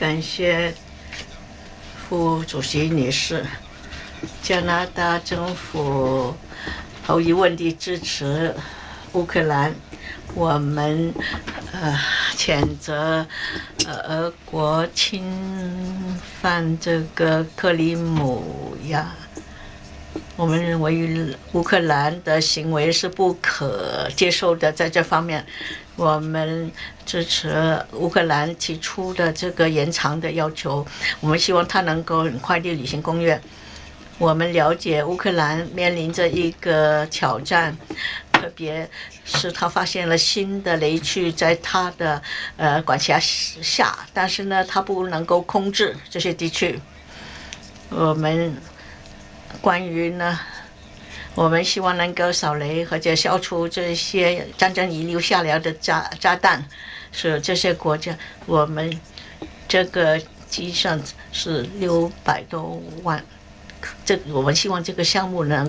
感谢副主席女士。加拿大政府毫无疑问地支持乌克兰。我们谴责俄国侵犯这个克里姆亚。我们认为乌克兰的行为是不可接受的，在这方面，我们支持乌克兰提出的这个延长的要求。我们希望他能够很快地履行公约。我们了解乌克兰面临着一个挑战，特别是他发现了新的雷区在他的管辖下，但是呢，他不能够控制这些地区。关于呢，我们希望能够扫雷或者消除这些战争遗留下来的炸弹，是这些国家。我们这个计算是600多万，我们希望这个项目能